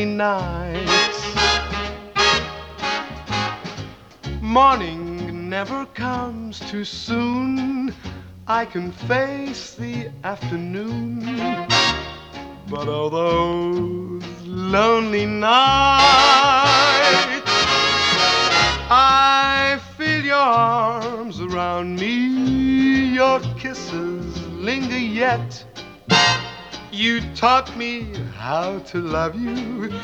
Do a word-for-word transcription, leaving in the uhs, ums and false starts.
nights. Morning never comes too soon. I can face the afternoon, but all those lonely nights, I feel your arms around me, your kisses linger yet. You taught me how to love you.